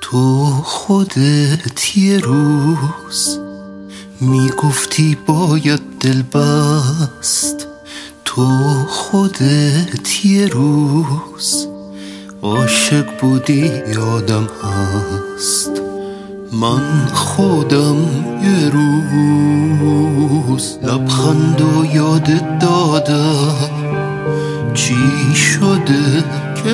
تو خودت یه روز میگفتی باید دل بست، تو خودت یه روز عاشق بودی یادم هست. من خودم یه روز لبخند و یادت دادم. چی شده که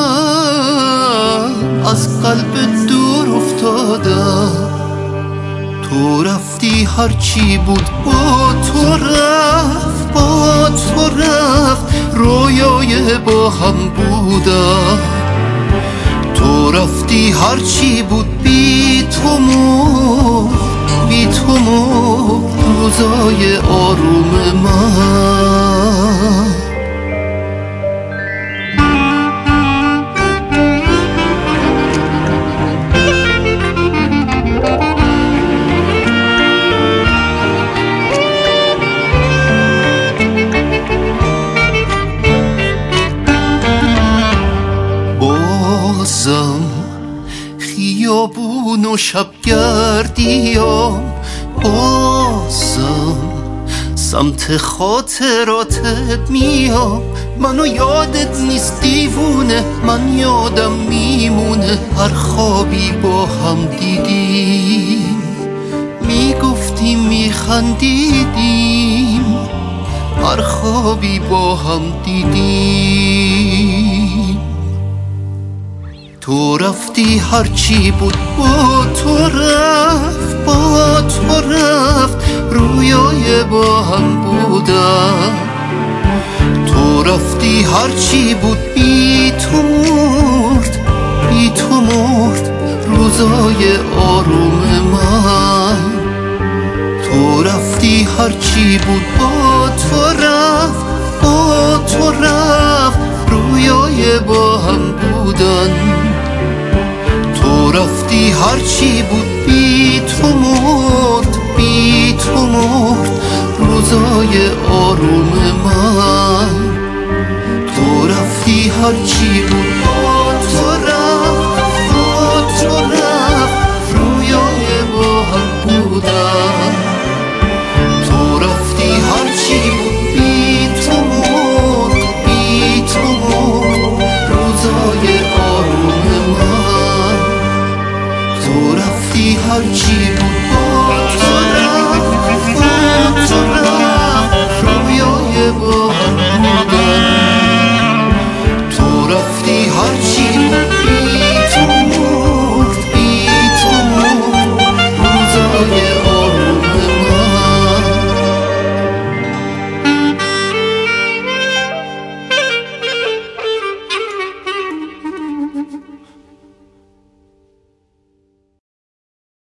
من از قلب دور افتادم؟ تو رفتی هرچی بود با تو رفت، با تو رفت، رویای با هم بودم. تو رفتی هرچی بود بی تو مرد، بی تو مرد روزای آروم من. بازم خیابون و شبگردیام، بازم سمت خاطراتت میام. منو یادت نیست دیوونه، من یادم میمونه هر خوابی با هم دیدیم. میگفتیم میخندیدیم هر خوابی با هم دیدیم. تو رفتی هرچی بود با تو رفت، با تو رفت، رویای با هم بودم. تو رفتی هرچی بود بی تو مرد، بی تو مرد روزای آروم من. تو رفتی هرچی بود با تو رفت، با تو رفت، رویای با هم بودن. تو رفتی هرچی بود بی تو مرد، بی تو مرد روزای آروم من. تو رفتی هرچی بود با تو رفت، با تو رفت، رویای با هم بودن. تو رفتی هرچی بود بی تو مرد، بی تو مرد روزای آروم من. تو رفتی هرچی بود